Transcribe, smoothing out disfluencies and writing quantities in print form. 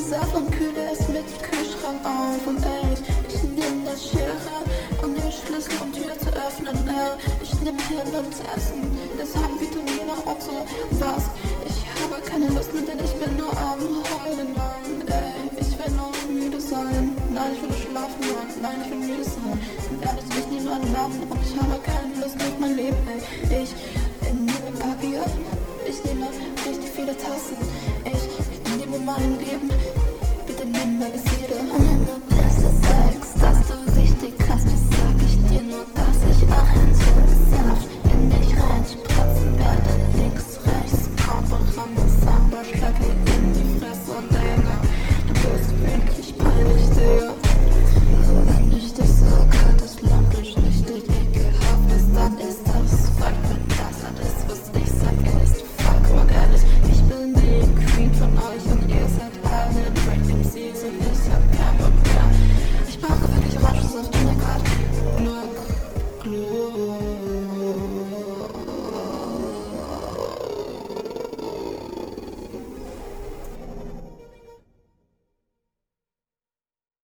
Saft und kühle es mit Kühlschrank auf. Und ich nehm das Schere und den Schlüssel, um Tür zu öffnen. Ich nehm Hirn und Essen, das haben Vitamine und so was. Ich habe keine Lust mehr, denn ich bin nur am Heulen. Ich will nur müde sein. Nein, ich will nur schlafen wollen. Nein, ich will müde sein. Und ehrlich, ich nehme einen Namen und ich habe keine Lust auf mein Leben. Ich nehme Papier, ich nehme richtig viele Tassen. Ich nehme mein Leben, bitte nimm Magazine.